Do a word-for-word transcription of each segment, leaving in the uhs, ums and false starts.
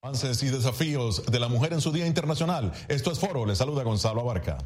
Avances y desafíos de la mujer en su Día Internacional. Esto es Foro. Les saluda Gonzalo Abarca.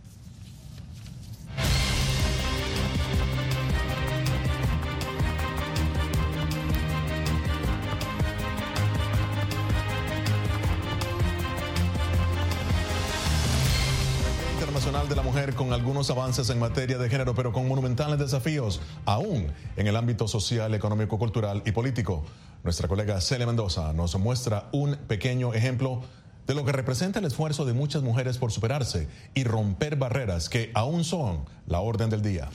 Internacional de la Mujer, con algunos avances en materia de género, pero con monumentales desafíos aún en el ámbito social, económico, cultural y político. Nuestra colega Celia Mendoza nos muestra un pequeño ejemplo de lo que representa el esfuerzo de muchas mujeres por superarse y romper barreras que aún son la orden del día.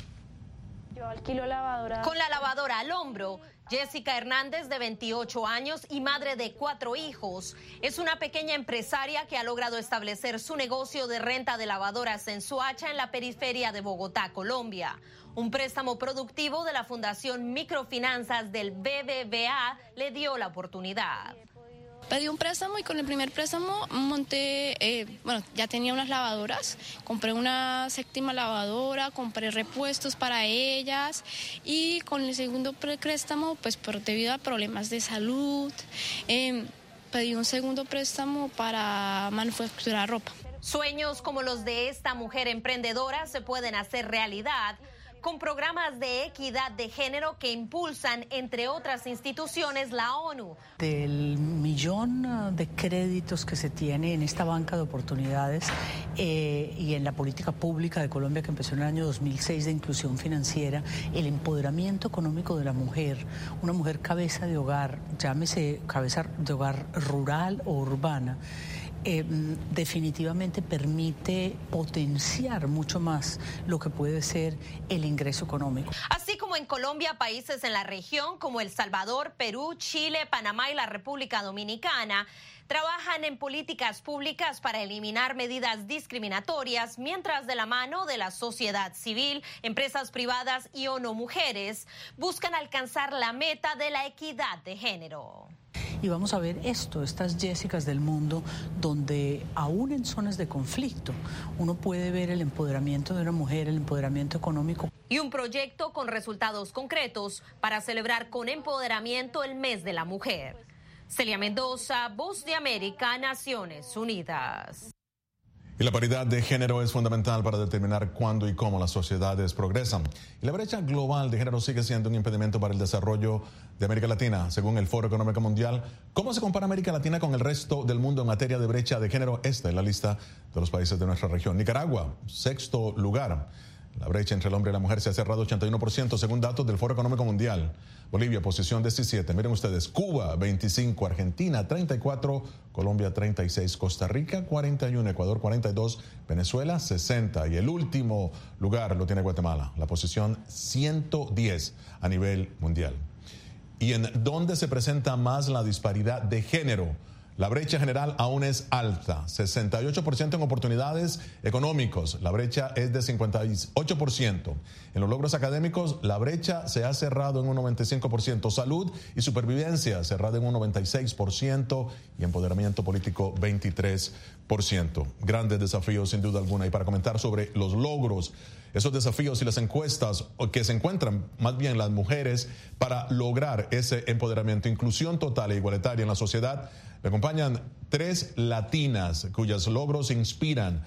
Yo alquilo lavadora. Con la lavadora al hombro, Jessica Hernández, de veintiocho años y madre de cuatro hijos, es una pequeña empresaria que ha logrado establecer su negocio de renta de lavadoras en Soacha, en la periferia de Bogotá, Colombia. Un préstamo productivo de la Fundación Microfinanzas del B B V A le dio la oportunidad. Pedí un préstamo y con el primer préstamo monté, eh, bueno, ya tenía unas lavadoras, compré una séptima lavadora, compré repuestos para ellas y con el segundo préstamo, pues por debido a problemas de salud, eh, pedí un segundo préstamo para manufacturar ropa. Sueños como los de esta mujer emprendedora se pueden hacer realidad con programas de equidad de género que impulsan, entre otras instituciones, la ONU. Del millón de créditos que se tiene en esta banca de oportunidades eh, y en la política pública de Colombia, que empezó en el año dos mil seis, de inclusión financiera, el empoderamiento económico de la mujer, una mujer cabeza de hogar, llámese cabeza de hogar rural o urbana, Eh, definitivamente permite potenciar mucho más lo que puede ser el ingreso económico. Así como en Colombia, países en la región como El Salvador, Perú, Chile, Panamá y la República Dominicana trabajan en políticas públicas para eliminar medidas discriminatorias, mientras de la mano de la sociedad civil, empresas privadas y ONU Mujeres buscan alcanzar la meta de la equidad de género. Y vamos a ver esto, estas Jessicas del mundo, donde aún en zonas de conflicto uno puede ver el empoderamiento de una mujer, el empoderamiento económico. Y un proyecto con resultados concretos para celebrar con empoderamiento el mes de la mujer. Celia Mendoza, Voz de América, Naciones Unidas. Y la paridad de género es fundamental para determinar cuándo y cómo las sociedades progresan. Y la brecha global de género sigue siendo un impedimento para el desarrollo de América Latina, según el Foro Económico Mundial. ¿Cómo se compara América Latina con el resto del mundo en materia de brecha de género? Esta es la lista de los países de nuestra región. Nicaragua, sexto lugar. La brecha entre el hombre y la mujer se ha cerrado ochenta y uno por ciento según datos del Foro Económico Mundial. Bolivia, posición diecisiete. Miren ustedes, Cuba, veinticinco. Argentina, treinta y cuatro. Colombia, treinta y seis. Costa Rica, cuarenta y uno. Ecuador, cuarenta y dos. Venezuela, sesenta. Y el último lugar lo tiene Guatemala, la posición ciento diez a nivel mundial. ¿Y en dónde se presenta más la disparidad de género? La brecha general aún es alta, sesenta y ocho por ciento en oportunidades económicos, la brecha es de cincuenta y ocho por ciento. En los logros académicos, la brecha se ha cerrado en un noventa y cinco por ciento. Salud y supervivencia cerrada en un noventa y seis por ciento y empoderamiento político veintitrés por ciento. Grandes desafíos sin duda alguna. Y para comentar sobre los logros, esos desafíos y las encuestas que se encuentran más bien las mujeres para lograr ese empoderamiento, inclusión total e igualitaria en la sociedad, me acompañan tres latinas cuyos logros inspiran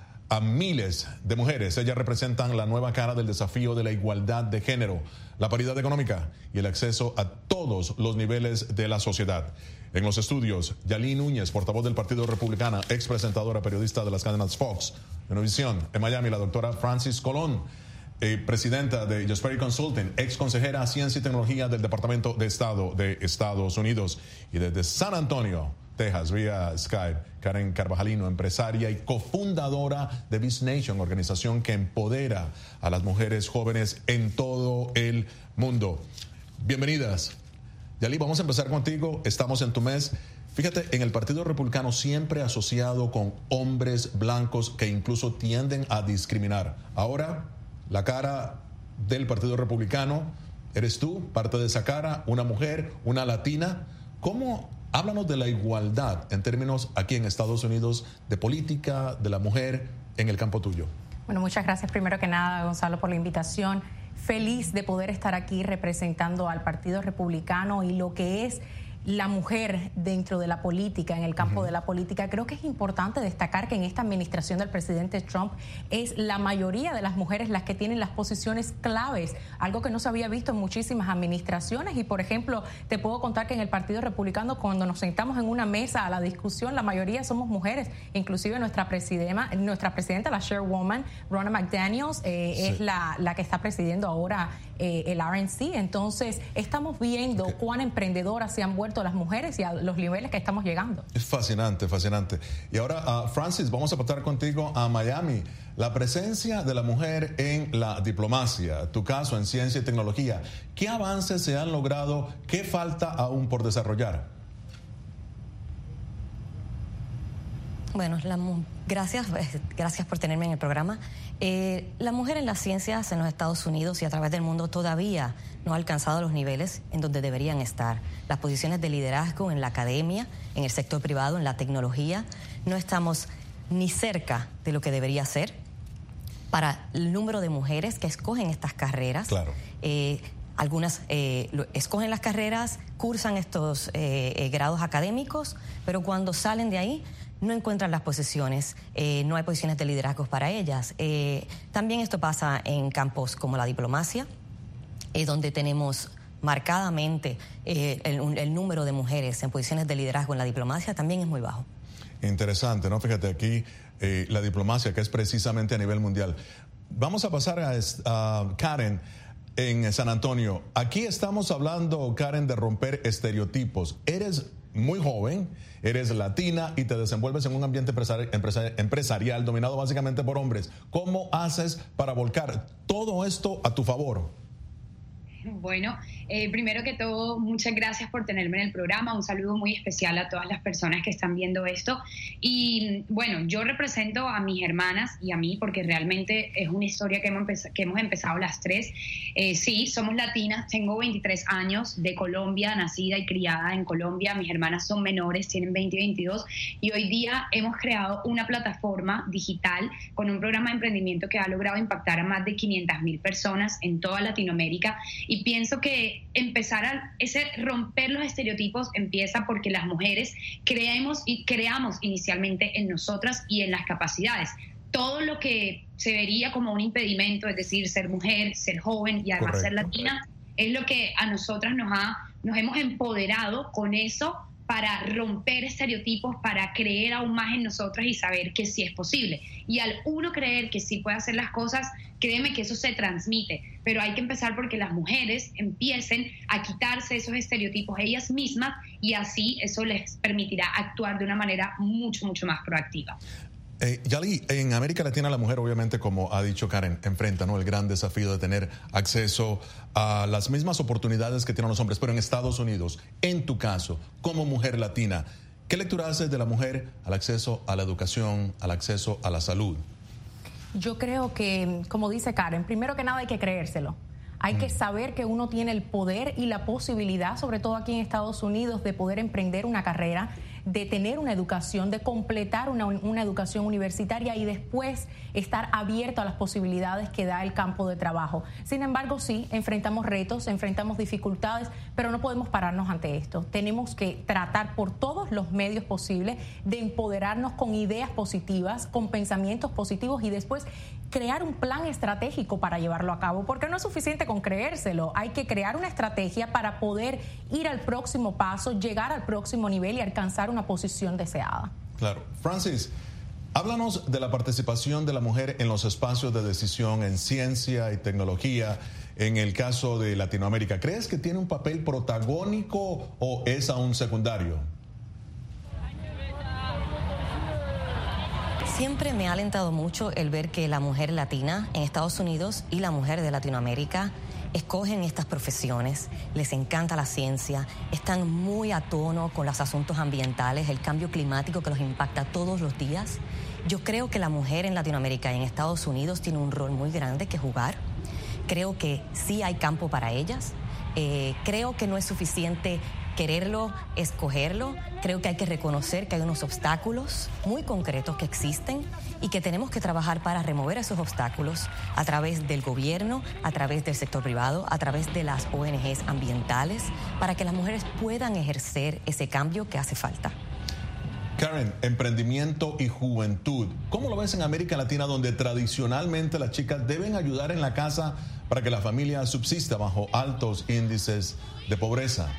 a miles de mujeres. Ellas representan la nueva cara del desafío de la igualdad de género, la paridad económica y el acceso a todos los niveles de la sociedad. En los estudios, Yalín Núñez, portavoz del Partido Republicano, ex presentadora, periodista de las cadenas Fox, Univisión. En Miami, la doctora Francis Colón, eh, presidenta de Jesperi Consulting, ex consejera a Ciencia y Tecnología del Departamento de Estado de Estados Unidos. Y desde San Antonio, Texas, vía Skype, Karen Carvajalino, empresaria y cofundadora de Biz Nation, organización que empodera a las mujeres jóvenes en todo el mundo. Bienvenidas. Yalí, vamos a empezar contigo. Estamos en tu mes. Fíjate, en el Partido Republicano siempre asociado con hombres blancos que incluso tienden a discriminar. Ahora, la cara del Partido Republicano eres tú, parte de esa cara, una mujer, una latina. ¿Cómo? Háblanos de la igualdad en términos aquí en Estados Unidos, de política, de la mujer en el campo tuyo. Bueno, muchas gracias primero que nada, Gonzalo, por la invitación. Feliz de poder estar aquí representando al Partido Republicano y lo que es la mujer dentro de la política, en el campo uh-huh. de la política. Creo que es importante destacar que en esta administración del presidente Trump es la mayoría de las mujeres las que tienen las posiciones claves, algo que no se había visto en muchísimas administraciones. Y, por ejemplo, te puedo contar que en el Partido Republicano, cuando nos sentamos en una mesa a la discusión, la mayoría somos mujeres, inclusive nuestra presidenta, nuestra presidenta, la chairwoman, Ronna McDaniels, eh, sí. es la, la que está presidiendo ahora eh, el R N C. Entonces, estamos viendo okay. cuán emprendedoras se han vuelto las mujeres y a los niveles que estamos llegando. Es fascinante, fascinante. Y ahora, uh, Francis, vamos a pasar contigo a Miami. La presencia de la mujer en la diplomacia, tu caso en ciencia y tecnología, ¿qué avances se han logrado? ¿Qué falta aún por desarrollar? Bueno, la, gracias, gracias por tenerme en el programa. Eh, la mujer en las ciencias en los Estados Unidos y a través del mundo todavía no ha alcanzado los niveles en donde deberían estar. Las posiciones de liderazgo en la academia, en el sector privado, en la tecnología, no estamos ni cerca de lo que debería ser para el número de mujeres que escogen estas carreras. Claro. Eh, Algunas eh, escogen las carreras, cursan estos eh, eh, grados académicos, pero cuando salen de ahí no encuentran las posiciones, eh, no hay posiciones de liderazgo para ellas. Eh, también esto pasa en campos como la diplomacia, eh, donde tenemos marcadamente eh, el, el número de mujeres en posiciones de liderazgo en la diplomacia también es muy bajo. Interesante, ¿no? Fíjate aquí, eh, la diplomacia, que es precisamente a nivel mundial. Vamos a pasar a, a Karen en San Antonio. Aquí estamos hablando, Karen, de romper estereotipos. Eres muy joven, eres latina y te desenvuelves en un ambiente empresari- empresari- empresarial dominado básicamente por hombres. ¿Cómo haces para volcar todo esto a tu favor? Bueno, eh, primero que todo, muchas gracias por tenerme en el programa. Un saludo muy especial a todas las personas que están viendo esto. Y bueno, yo represento a mis hermanas y a mí porque realmente es una historia que hemos, empezado, que hemos empezado las tres. Eh, sí, somos latinas, tengo veintitrés años, de Colombia, nacida y criada en Colombia. Mis hermanas son menores, tienen veinte y veintidós. Y hoy día hemos creado una plataforma digital con un programa de emprendimiento que ha logrado impactar a más de quinientas mil personas en toda Latinoamérica. Y pienso que empezar a ese romper los estereotipos empieza porque las mujeres creemos y creamos inicialmente en nosotras y en las capacidades. Todo lo que se vería como un impedimento, es decir, ser mujer, ser joven y además Correcto. ser latina, es lo que a nosotras nos ha, nos hemos empoderado con eso para romper estereotipos, para creer aún más en nosotras y saber que sí es posible. Y al uno creer que sí puede hacer las cosas, créeme que eso se transmite. Pero hay que empezar porque las mujeres empiecen a quitarse esos estereotipos ellas mismas y así eso les permitirá actuar de una manera mucho, mucho más proactiva. Eh, Yali, en América Latina la mujer obviamente, como ha dicho Karen, enfrenta, ¿no?, el gran desafío de tener acceso a las mismas oportunidades que tienen los hombres, pero en Estados Unidos, en tu caso, como mujer latina, ¿qué lectura haces de la mujer al acceso a la educación, al acceso a la salud? Yo creo que, como dice Karen, primero que nada hay que creérselo. Hay mm. que saber que uno tiene el poder y la posibilidad, sobre todo aquí en Estados Unidos, de poder emprender una carrera, de tener una educación, de completar una, una educación universitaria y después estar abierto a las posibilidades que da el campo de trabajo. Sin embargo, sí, enfrentamos retos, enfrentamos dificultades, pero no podemos pararnos ante esto. Tenemos que tratar por todos los medios posibles de empoderarnos con ideas positivas, con pensamientos positivos y después crear un plan estratégico para llevarlo a cabo, porque no es suficiente con creérselo, hay que crear una estrategia para poder ir al próximo paso, llegar al próximo nivel y alcanzar una posición deseada. Claro. Francis, háblanos de la participación de la mujer en los espacios de decisión en ciencia y tecnología en el caso de Latinoamérica. ¿Crees que tiene un papel protagónico o es aún secundario? Siempre me ha alentado mucho el ver que la mujer latina en Estados Unidos y la mujer de Latinoamérica escogen estas profesiones, les encanta la ciencia, están muy a tono con los asuntos ambientales, el cambio climático que los impacta todos los días. Yo creo que la mujer en Latinoamérica y en Estados Unidos tiene un rol muy grande que jugar. Creo que sí hay campo para ellas. Eh, creo que no es suficiente quererlo, escogerlo. Creo que hay que reconocer que hay unos obstáculos muy concretos que existen y que tenemos que trabajar para remover esos obstáculos a través del gobierno, a través del sector privado, a través de las O N Ges ambientales, para que las mujeres puedan ejercer ese cambio que hace falta. Karen, emprendimiento y juventud. ¿Cómo lo ves en América Latina, donde tradicionalmente las chicas deben ayudar en la casa para que la familia subsista bajo altos índices de pobreza?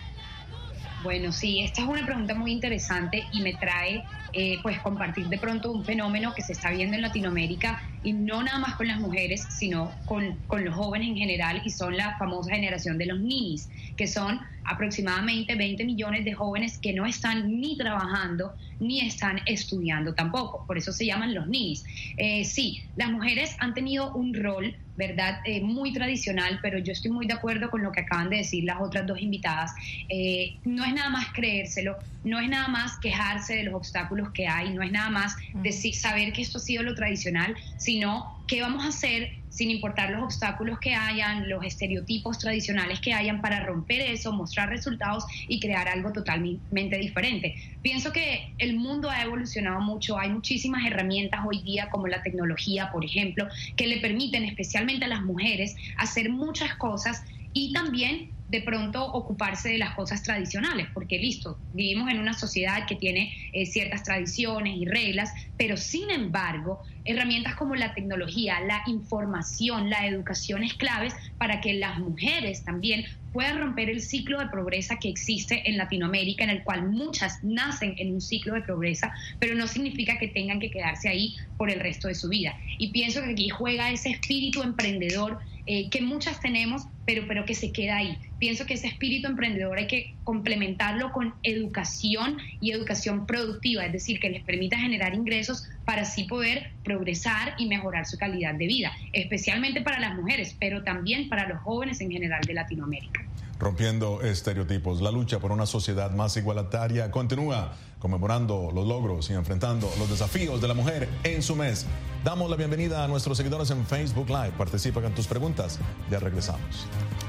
Bueno, sí, esta es una pregunta muy interesante y me trae eh, pues compartir de pronto un fenómeno que se está viendo en Latinoamérica, y no nada más con las mujeres, sino con, con los jóvenes en general, y son la famosa generación de los ninis, que son aproximadamente veinte millones de jóvenes que no están ni trabajando ni están estudiando tampoco, por eso se llaman los ninis. Eh, sí, las mujeres han tenido un rol, ¿verdad?, eh, muy tradicional, pero yo estoy muy de acuerdo con lo que acaban de decir las otras dos invitadas. Eh, no es nada más creérselo, no es nada más quejarse de los obstáculos que hay, no es nada más decir, saber que esto ha sido lo tradicional, sino qué vamos a hacer sin importar los obstáculos que hayan, los estereotipos tradicionales que hayan, para romper eso, mostrar resultados y crear algo totalmente diferente. Pienso que el mundo ha evolucionado mucho, hay muchísimas herramientas hoy día, como la tecnología, por ejemplo, que le permiten especialmente a las mujeres hacer muchas cosas y también de pronto ocuparse de las cosas tradicionales, porque listo, vivimos en una sociedad que tiene eh, ciertas tradiciones y reglas, pero sin embargo, herramientas como la tecnología, la información, la educación es claves para que las mujeres también puedan romper el ciclo de pobreza que existe en Latinoamérica, en el cual muchas nacen en un ciclo de pobreza, pero no significa que tengan que quedarse ahí por el resto de su vida. Y pienso que aquí juega ese espíritu emprendedor eh, que muchas tenemos, pero, pero que se queda ahí. Pienso que ese espíritu emprendedor hay que complementarlo con educación y educación productiva, es decir, que les permita generar ingresos para así poder progresar y mejorar su calidad de vida, especialmente para las mujeres, pero también para los jóvenes en general de Latinoamérica. Rompiendo estereotipos, la lucha por una sociedad más igualitaria continúa, conmemorando los logros y enfrentando los desafíos de la mujer en su mes. Damos la bienvenida a nuestros seguidores en Facebook Live. Participa con tus preguntas. Ya regresamos.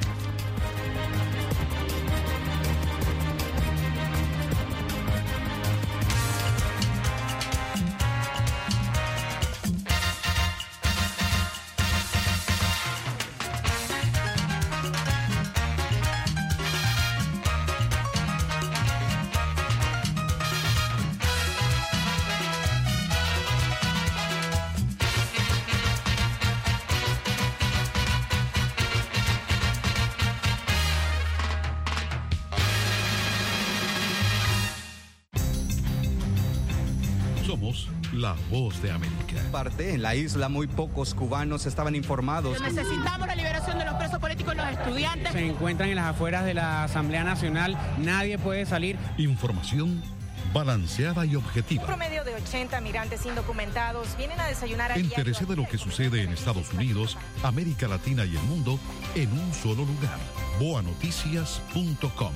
Somos la voz de América. Parte en la isla, muy pocos cubanos estaban informados. Necesitamos la liberación de los presos políticos y los estudiantes. Se encuentran en las afueras de la Asamblea Nacional. Nadie puede salir. Información balanceada y objetiva. Un promedio de ochenta migrantes indocumentados vienen a desayunar a Entérese de lo que sucede en Estados Unidos, América Latina y el mundo en un solo lugar. boa noticias punto com.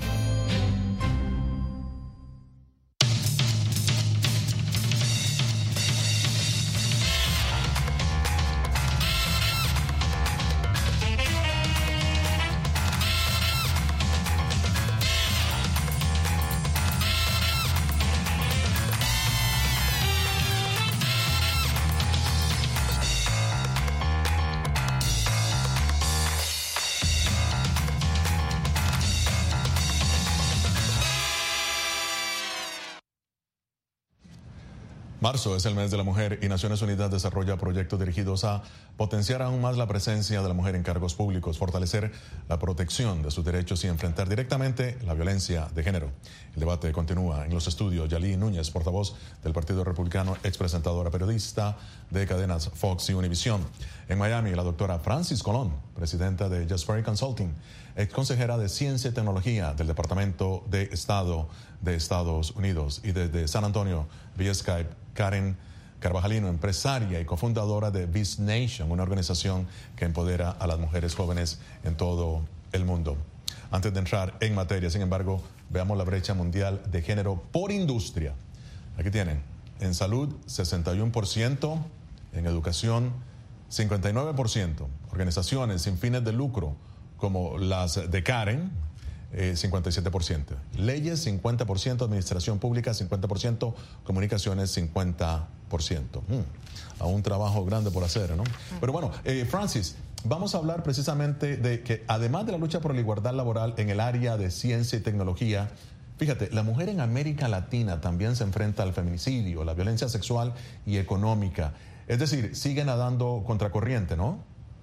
Marzo es el mes de la mujer y Naciones Unidas desarrolla proyectos dirigidos a potenciar aún más la presencia de la mujer en cargos públicos, fortalecer la protección de sus derechos y enfrentar directamente la violencia de género. El debate continúa en los estudios. Yalí Núñez, portavoz del Partido Republicano, expresentadora, periodista de cadenas Fox y Univision. En Miami, la doctora Francis Colón, presidenta de Jasper Consulting, ex consejera de Ciencia y Tecnología del Departamento de Estado de Estados Unidos. Y desde San Antonio, vía Skype, Karen Carvajalino, empresaria y cofundadora de Biz Nation, una organización que empodera a las mujeres jóvenes en todo el mundo. Antes de entrar en materia, sin embargo, veamos la brecha mundial de género por industria. Aquí tienen, en salud, sesenta y uno por ciento, en educación, cincuenta y nueve por ciento, organizaciones sin fines de lucro como las de Karen, eh, cincuenta y siete por ciento. Leyes, cincuenta por ciento. Administración pública, cincuenta por ciento. Comunicaciones, cincuenta por ciento. Mm, a un trabajo grande por hacer, ¿no? Pero bueno, eh, Francis, vamos a hablar precisamente de que además de la lucha por la igualdad laboral en el área de ciencia y tecnología, fíjate, la mujer en América Latina también se enfrenta al feminicidio, la violencia sexual y económica. Es decir, sigue nadando contracorriente, ¿no?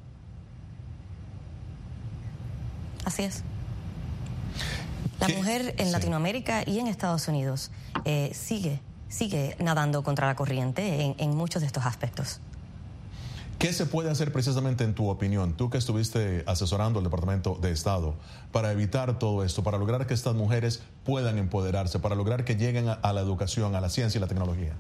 Así es. La ¿Qué? mujer en Sí. Latinoamérica y en Estados Unidos eh, sigue, sigue nadando contra la corriente en, en muchos de estos aspectos. ¿Qué se puede hacer precisamente en tu opinión, tú que estuviste asesorando al Departamento de Estado, para evitar todo esto, para lograr que estas mujeres puedan empoderarse, para lograr que lleguen a, a la educación, a la ciencia y la tecnología?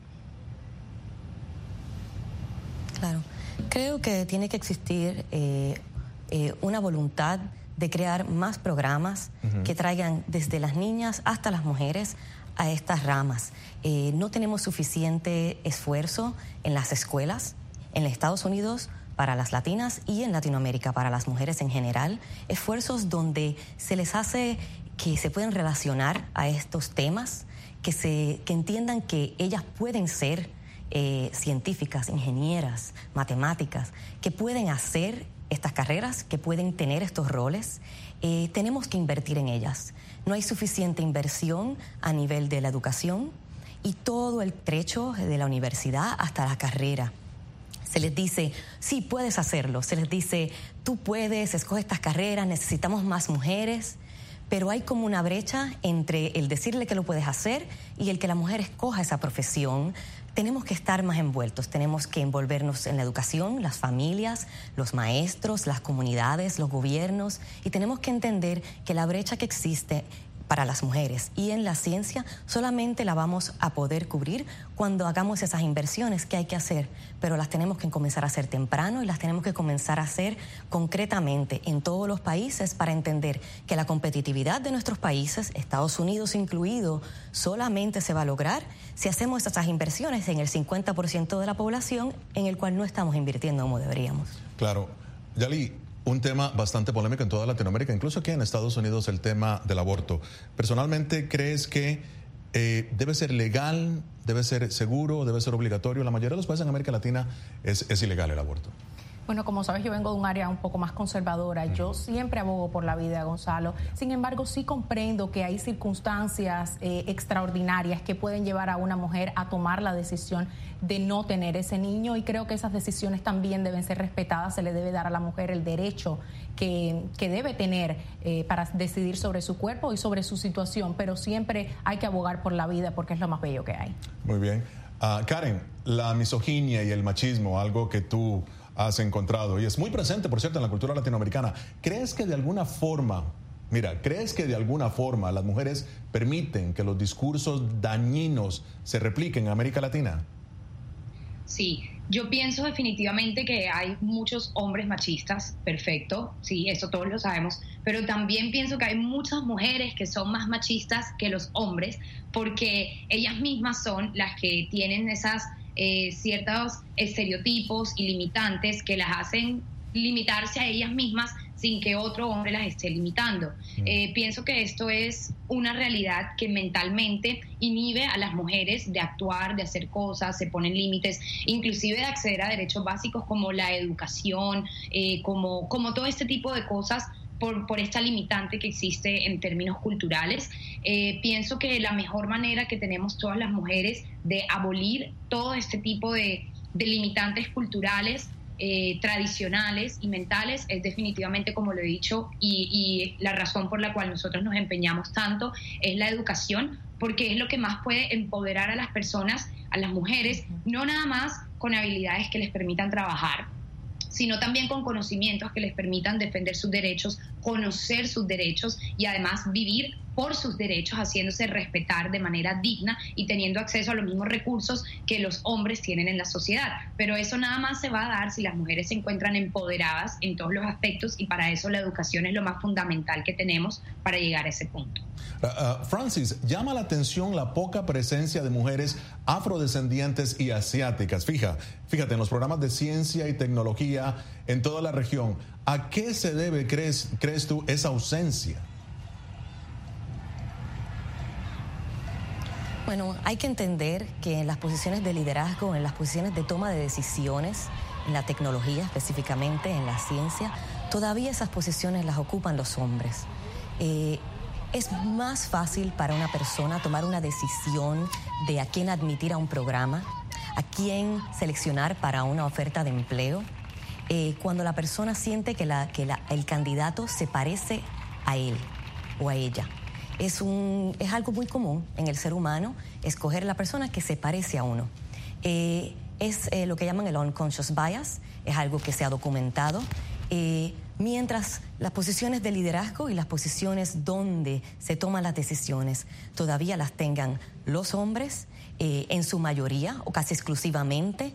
Claro. Creo que tiene que existir eh, eh, una voluntad de crear más programas uh-huh. que traigan desde las niñas hasta las mujeres a estas ramas. Eh, no tenemos suficiente esfuerzo en las escuelas, en Estados Unidos para las latinas y en Latinoamérica para las mujeres en general, esfuerzos donde se les hace que se puedan relacionar a estos temas, que, se, que entiendan que ellas pueden ser eh, científicas, ingenieras, matemáticas, que pueden hacer estas carreras, que pueden tener estos roles. Eh, tenemos que invertir en ellas. No hay suficiente inversión a nivel de la educación y todo el trecho de la universidad hasta la carrera. Se les dice, sí, puedes hacerlo. Se les dice, tú puedes, escoge estas carreras, necesitamos más mujeres. Pero hay como una brecha entre el decirle que lo puedes hacer y el que la mujer escoja esa profesión. Tenemos que estar más envueltos, tenemos que envolvernos en la educación, las familias, los maestros, las comunidades, los gobiernos, y tenemos que entender que la brecha que existe para las mujeres y en la ciencia solamente la vamos a poder cubrir cuando hagamos esas inversiones que hay que hacer, pero las tenemos que comenzar a hacer temprano y las tenemos que comenzar a hacer concretamente en todos los países para entender que la competitividad de nuestros países, Estados Unidos incluido, solamente se va a lograr si hacemos esas inversiones en el cincuenta por ciento de la población en el cual no estamos invirtiendo como deberíamos. Claro. Yali, un tema bastante polémico en toda Latinoamérica, incluso aquí en Estados Unidos, el tema del aborto. Personalmente, ¿crees que eh, debe ser legal, debe ser seguro, debe ser obligatorio? La mayoría de los países en América Latina es, es ilegal el aborto. Bueno, como sabes, yo vengo de un área un poco más conservadora. Yo siempre abogo por la vida, Gonzalo. Sin embargo, sí comprendo que hay circunstancias eh, extraordinarias que pueden llevar a una mujer a tomar la decisión de no tener ese niño, y creo que esas decisiones también deben ser respetadas. Se le debe dar a la mujer el derecho que, que debe tener eh, para decidir sobre su cuerpo y sobre su situación, pero siempre hay que abogar por la vida porque es lo más bello que hay. Muy bien. Uh, Karen, la misoginia y el machismo, algo que tú has encontrado y es muy presente, por cierto, en la cultura latinoamericana. ¿Crees que de alguna forma, mira, crees que de alguna forma las mujeres permiten que los discursos dañinos se repliquen en América Latina? Sí, yo pienso definitivamente que hay muchos hombres machistas, perfecto, sí, eso todos lo sabemos, pero también pienso que hay muchas mujeres que son más machistas que los hombres, porque ellas mismas son las que tienen esas eh, ciertos estereotipos y limitantes que las hacen limitarse a ellas mismas sin que otro hombre las esté limitando. Eh, pienso que esto es una realidad que mentalmente inhibe a las mujeres de actuar, de hacer cosas, se ponen límites, inclusive de acceder a derechos básicos como la educación, eh, como, como todo este tipo de cosas por, por esta limitante que existe en términos culturales. Eh, pienso que la mejor manera que tenemos todas las mujeres de abolir todo este tipo de, de limitantes culturales Eh, tradicionales y mentales es definitivamente, como lo he dicho, y, y la razón por la cual nosotros nos empeñamos tanto es la educación, porque es lo que más puede empoderar a las personas, a las mujeres, no nada más con habilidades que les permitan trabajar, sino también con conocimientos que les permitan defender sus derechos, conocer sus derechos y además vivir por sus derechos, haciéndose respetar de manera digna y teniendo acceso a los mismos recursos que los hombres tienen en la sociedad. Pero eso nada más se va a dar si las mujeres se encuentran empoderadas en todos los aspectos, y para eso la educación es lo más fundamental que tenemos para llegar a ese punto. Uh, uh, Francis, llama la atención la poca presencia de mujeres afrodescendientes y asiáticas. Fija, fíjate, en los programas de ciencia y tecnología en toda la región. ¿A qué se debe, crees, crees tú, esa ausencia? Bueno, hay que entender que en las posiciones de liderazgo, en las posiciones de toma de decisiones, en la tecnología específicamente, en la ciencia, todavía esas posiciones las ocupan los hombres. Eh, es más fácil para una persona tomar una decisión de a quién admitir a un programa, a quién seleccionar para una oferta de empleo, eh, cuando la persona siente que, la, que la, el candidato se parece a él o a ella. Es, un, es algo muy común en el ser humano escoger la persona que se parece a uno. Eh, es eh, lo que llaman el unconscious bias, es algo que se ha documentado. Eh, mientras las posiciones de liderazgo y las posiciones donde se toman las decisiones todavía las tengan los hombres, eh, en su mayoría o casi exclusivamente,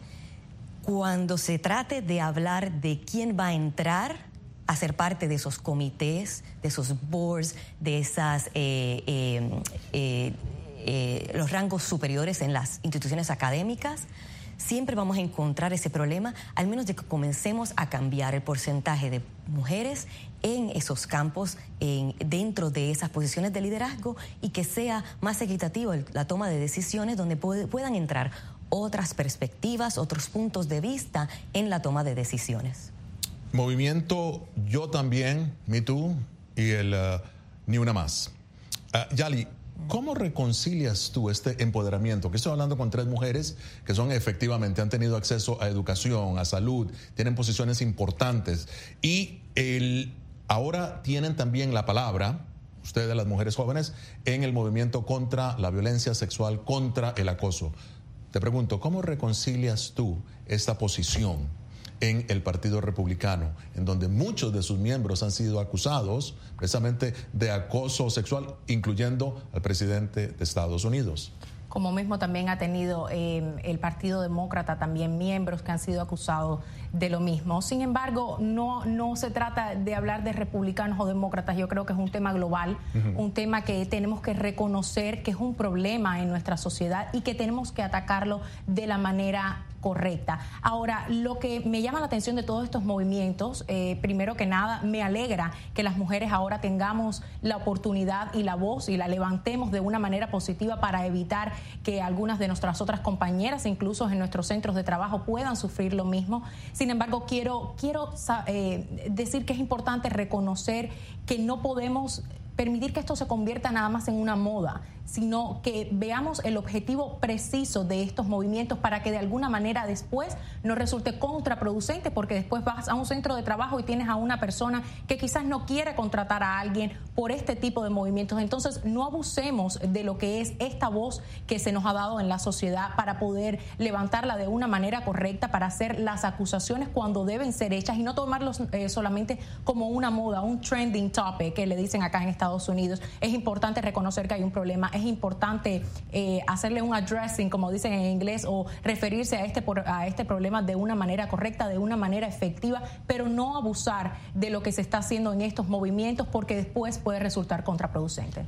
cuando se trate de hablar de quién va a entrar a ser parte de esos comités, de esos boards, de esas eh, eh, eh, eh, los rangos superiores en las instituciones académicas, siempre vamos a encontrar ese problema, al menos de que comencemos a cambiar el porcentaje de mujeres en esos campos, en, dentro de esas posiciones de liderazgo, y que sea más equitativo el, la toma de decisiones donde puede, puedan entrar otras perspectivas, otros puntos de vista en la toma de decisiones. Movimiento Yo También, Me Too y el uh, Ni Una Más. Uh, Yali, ¿cómo reconcilias tú este empoderamiento? Que estoy hablando con tres mujeres que son efectivamente, han tenido acceso a educación, a salud, tienen posiciones importantes y el, ahora tienen también la palabra, ustedes las mujeres jóvenes, en el movimiento contra la violencia sexual, contra el acoso. Te pregunto, ¿cómo reconcilias tú esta posición en el Partido Republicano, en donde muchos de sus miembros han sido acusados precisamente de acoso sexual, incluyendo al presidente de Estados Unidos? Como mismo también ha tenido eh, el Partido Demócrata también miembros que han sido acusados de lo mismo. Sin embargo, no, no se trata de hablar de republicanos o demócratas. Yo creo que es un tema global, uh-huh. un tema que tenemos que reconocer que es un problema en nuestra sociedad y que tenemos que atacarlo de la manera correcta. Ahora, lo que me llama la atención de todos estos movimientos, eh, primero que nada, me alegra que las mujeres ahora tengamos la oportunidad y la voz y la levantemos de una manera positiva para evitar que algunas de nuestras otras compañeras, incluso en nuestros centros de trabajo, puedan sufrir lo mismo. Sin embargo, quiero, quiero eh, decir que es importante reconocer que no podemos permitir que esto se convierta nada más en una moda, sino que veamos el objetivo preciso de estos movimientos para que de alguna manera después no resulte contraproducente, porque después vas a un centro de trabajo y tienes a una persona que quizás no quiere contratar a alguien por este tipo de movimientos. Entonces, no abusemos de lo que es esta voz que se nos ha dado en la sociedad para poder levantarla de una manera correcta, para hacer las acusaciones cuando deben ser hechas y no tomarlos eh, solamente como una moda, un trending topic que le dicen acá en Estados Unidos. Es importante reconocer que hay un problema, es importante eh, hacerle un addressing, como dicen en inglés, o referirse a este, a este problema de una manera correcta, de una manera efectiva, pero no abusar de lo que se está haciendo en estos movimientos, porque después puede resultar contraproducente.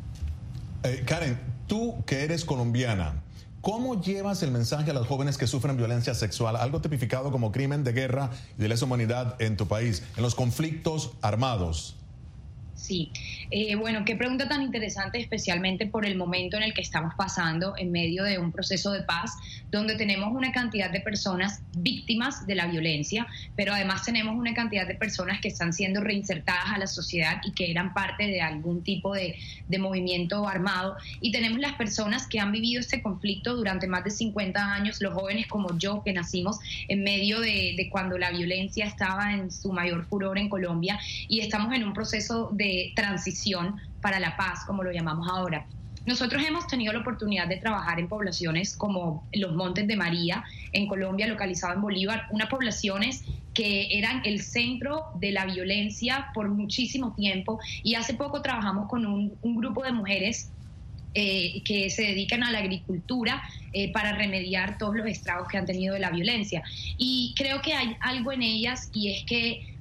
Eh, Karen, tú que eres colombiana, ¿cómo llevas el mensaje a las jóvenes que sufren violencia sexual, algo tipificado como crimen de guerra y de lesa humanidad en tu país, en los conflictos armados? Sí, eh, bueno, qué pregunta tan interesante, especialmente por el momento en el que estamos pasando en medio de un proceso de paz, donde tenemos una cantidad de personas víctimas de la violencia, pero además tenemos una cantidad de personas que están siendo reinsertadas a la sociedad y que eran parte de algún tipo de, de movimiento armado, y tenemos las personas que han vivido este conflicto durante más de cincuenta años, los jóvenes como yo que nacimos en medio de, de cuando la violencia estaba en su mayor furor en Colombia, y estamos en un proceso de transición para la paz, como lo llamamos ahora. Nosotros hemos tenido la oportunidad de trabajar en poblaciones como los Montes de María, en Colombia, localizado en Bolívar, unas poblaciones que eran el centro de la violencia por muchísimo tiempo, y hace poco trabajamos con un, un grupo de mujeres Eh, que se dedican a la agricultura eh, para remediar todos los estragos que han tenido de la violencia. Y creo que hay algo en ellas, y es que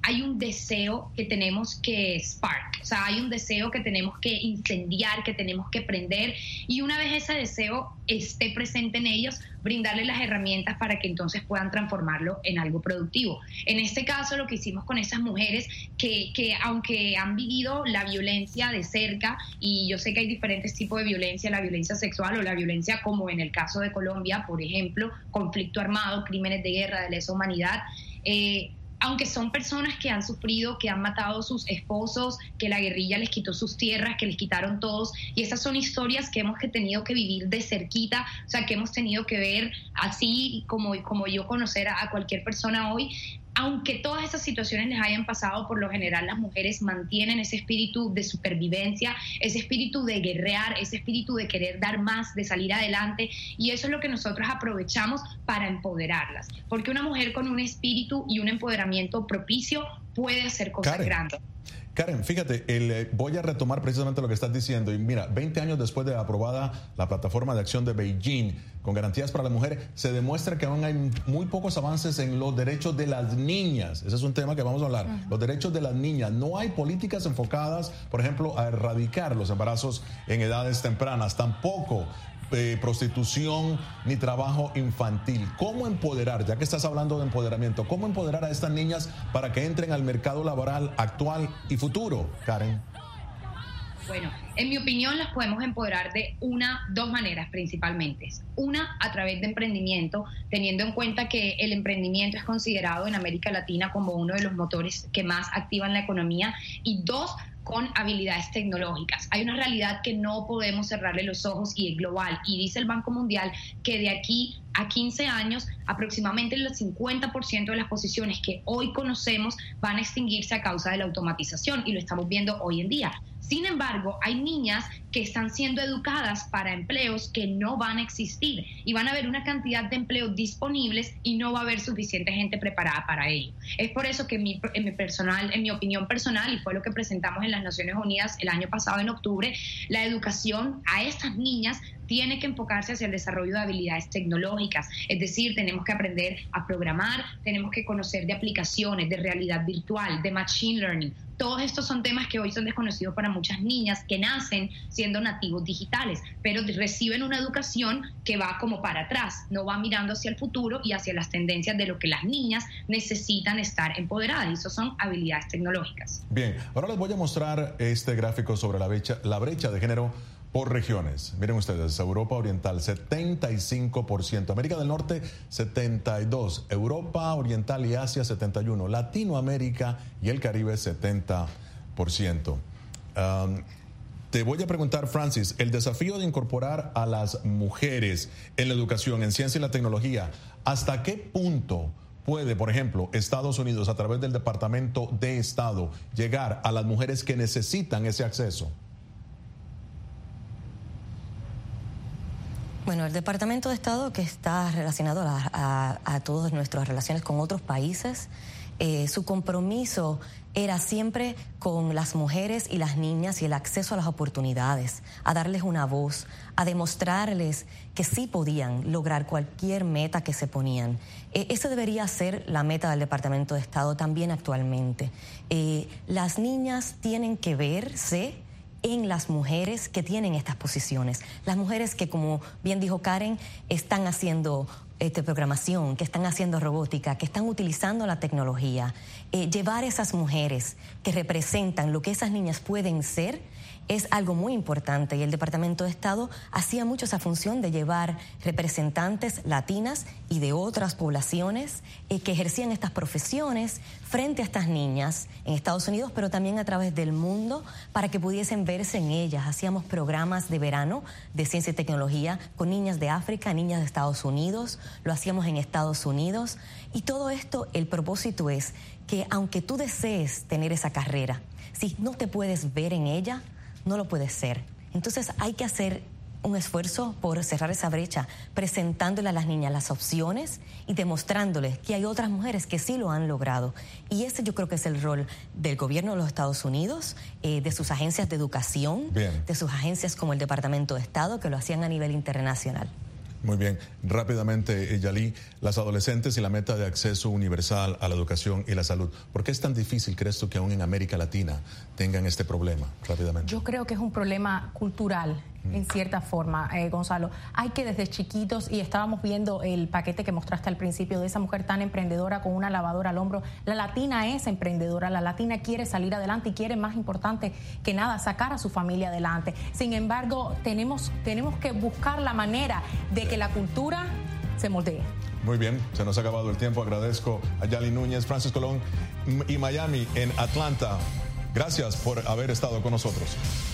hay un deseo que tenemos que spark, o sea, hay un deseo que tenemos que incendiar, que tenemos que prender, y una vez ese deseo esté presente en ellos, brindarles las herramientas para que entonces puedan transformarlo en algo productivo. En este caso, lo que hicimos con esas mujeres que, que aunque han vivido la violencia de cerca, y yo sé que hay diferentes tipos de violencia, la violencia sexual o la violencia como en el caso de Colombia, por ejemplo, conflicto armado, crímenes de guerra, de lesa humanidad, eh, aunque son personas que han sufrido, que han matado a sus esposos, que la guerrilla les quitó sus tierras, que les quitaron todos, y esas son historias que hemos que tenido que vivir de cerquita, o sea, que hemos tenido que ver así como, como yo conocer a, a cualquier persona hoy. Aunque todas esas situaciones les hayan pasado, por lo general las mujeres mantienen ese espíritu de supervivencia, ese espíritu de guerrear, ese espíritu de querer dar más, de salir adelante, y eso es lo que nosotros aprovechamos para empoderarlas, porque una mujer con un espíritu y un empoderamiento propicio puede hacer cosas Karen. grandes. Karen, fíjate, el, eh, voy a retomar precisamente lo que estás diciendo. Y mira, veinte años después de aprobada la plataforma de acción de Beijing con garantías para las mujeres, se demuestra que aún hay muy pocos avances en los derechos de las niñas. Ese es un tema que vamos a hablar. Uh-huh. Los derechos de las niñas. No hay políticas enfocadas, por ejemplo, a erradicar los embarazos en edades tempranas. Tampoco Eh, prostitución ni trabajo infantil. ¿Cómo empoderar, ya que estás hablando de empoderamiento, cómo empoderar a estas niñas para que entren al mercado laboral actual y futuro, Karen? Bueno, en mi opinión las podemos empoderar de una, dos maneras principalmente. Una, a través de emprendimiento, teniendo en cuenta que el emprendimiento es considerado en América Latina como uno de los motores que más activan la economía. Y dos, con habilidades tecnológicas. Hay una realidad que no podemos cerrarle los ojos y es global, y dice el Banco Mundial que de aquí a quince años aproximadamente el cincuenta por ciento de las posiciones que hoy conocemos van a extinguirse a causa de la automatización, y lo estamos viendo hoy en día. Sin embargo, hay niñas que están siendo educadas para empleos que no van a existir, y van a haber una cantidad de empleos disponibles y no va a haber suficiente gente preparada para ello. Es por eso que en mi, en mi personal, en mi opinión personal, y fue lo que presentamos en las Naciones Unidas el año pasado en octubre, la educación a estas niñas tiene que enfocarse hacia el desarrollo de habilidades tecnológicas, es decir, tenemos que aprender a programar, tenemos que conocer de aplicaciones, de realidad virtual, de machine learning. Todos estos son temas que hoy son desconocidos para muchas niñas que nacen siendo nativos digitales, pero reciben una educación que va como para atrás, no va mirando hacia el futuro y hacia las tendencias de lo que las niñas necesitan estar empoderadas, y eso son habilidades tecnológicas. Bien, ahora les voy a mostrar este gráfico sobre la brecha, la brecha de género por regiones. Miren ustedes, Europa Oriental setenta y cinco por ciento, América del Norte setenta y dos por ciento, Europa Oriental y Asia setenta y uno por ciento, Latinoamérica y el Caribe setenta por ciento. Um, te voy a preguntar, Francis, el desafío de incorporar a las mujeres en la educación, en ciencia y la tecnología, ¿hasta qué punto puede, por ejemplo, Estados Unidos, a través del Departamento de Estado, llegar a las mujeres que necesitan ese acceso? Bueno, el Departamento de Estado, que está relacionado a, a, a todas nuestras relaciones con otros países, eh, su compromiso era siempre con las mujeres y las niñas y el acceso a las oportunidades, a darles una voz, a demostrarles que sí podían lograr cualquier meta que se ponían. Eh, esa debería ser la meta del Departamento de Estado también actualmente. Eh, las niñas tienen que verse en las mujeres que tienen estas posiciones, las mujeres que, como bien dijo Karen, están haciendo este, programación, que están haciendo robótica, que están utilizando la tecnología. Eh, llevar esas mujeres que representan lo que esas niñas pueden ser es algo muy importante, y el Departamento de Estado hacía mucho esa función de llevar representantes latinas y de otras poblaciones eh, que ejercían estas profesiones frente a estas niñas en Estados Unidos, pero también a través del mundo, para que pudiesen verse en ellas. Hacíamos programas de verano de ciencia y tecnología con niñas de África, niñas de Estados Unidos, lo hacíamos en Estados Unidos, y todo esto, el propósito es que aunque tú desees tener esa carrera, si no te puedes ver en ella, no lo puede ser. Entonces hay que hacer un esfuerzo por cerrar esa brecha, presentándole a las niñas las opciones y demostrándoles que hay otras mujeres que sí lo han logrado. Y ese yo creo que es el rol del gobierno de los Estados Unidos, eh, de sus agencias de educación, Bien. de sus agencias como el Departamento de Estado, que lo hacían a nivel internacional. Muy bien. Rápidamente, Yali, las adolescentes y la meta de acceso universal a la educación y la salud. ¿Por qué es tan difícil, crees tú, que aún en América Latina tengan este problema? Rápidamente. Yo creo que es un problema cultural, mm. en cierta forma, eh, Gonzalo. Hay que desde chiquitos, y estábamos viendo el paquete que mostraste al principio de esa mujer tan emprendedora con una lavadora al hombro. La latina es emprendedora, la latina quiere salir adelante y quiere, más importante que nada, sacar a su familia adelante. Sin embargo, tenemos, tenemos que buscar la manera de que la cultura se moldee. Muy bien, se nos ha acabado el tiempo. Agradezco a Yali Núñez, Francis Colón y Miami en Atlanta. Gracias por haber estado con nosotros.